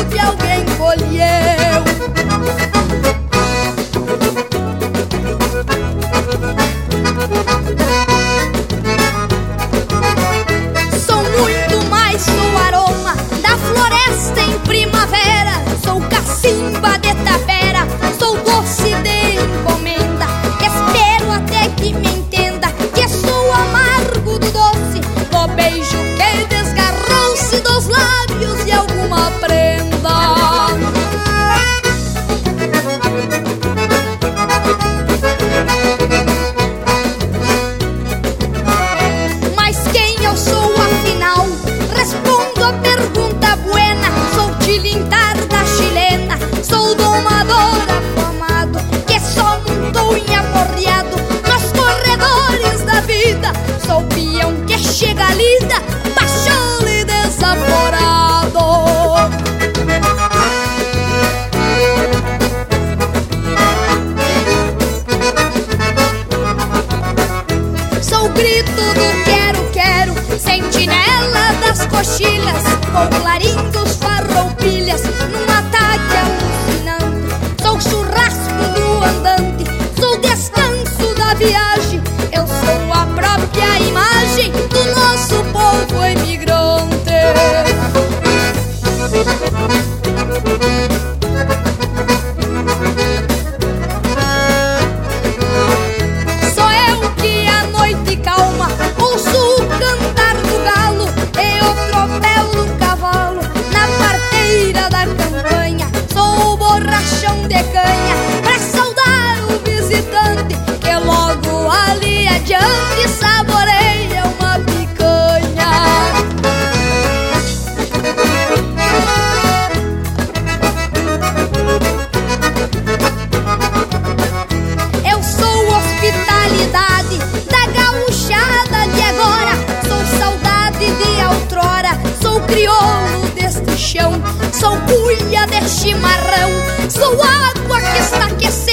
fruto que alguém colheu. Sou muito mais, sou aroma da floresta em primavera. Sou cacimba de tapera, sou doce de encomenda. Espero até que me entenda que sou amargo do doce, do beijo que desgarrou-se dos lábios de alguma prenda. Mas quem eu sou afinal? Respondo a pergunta buena. Sou tilintar da chilena, sou domador afamado que só montou em aporreado nos corredores da vida. Sou peão que chega lida, pacholo e desaforado. Sou grito do quero-quero, sentinela das coxilhas, com clarim dos farroupilhas, num ataque alucinante. Sou churrasco do andante, sou descanso da viagem. Eu sou a própria imagem do nosso povo imigrante. Sou eu que à noite calma ouço o cantar do galo e o tropelo do cavalo na parteira da campanha. Sou o borrachão de canha pra saudar o visitante que logo ali adiante saboreia uma picanha. Eu sou hospitalidade da gauchada de agora, sou saudade de outrora, sou crioulo deste chão, sou cuia de chimarrão, sou água que está aquecendo